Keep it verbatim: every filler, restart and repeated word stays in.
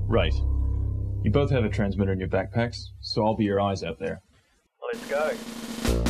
Right. You both have a transmitter in your backpacks, so I'll be your eyes out there. Let's go.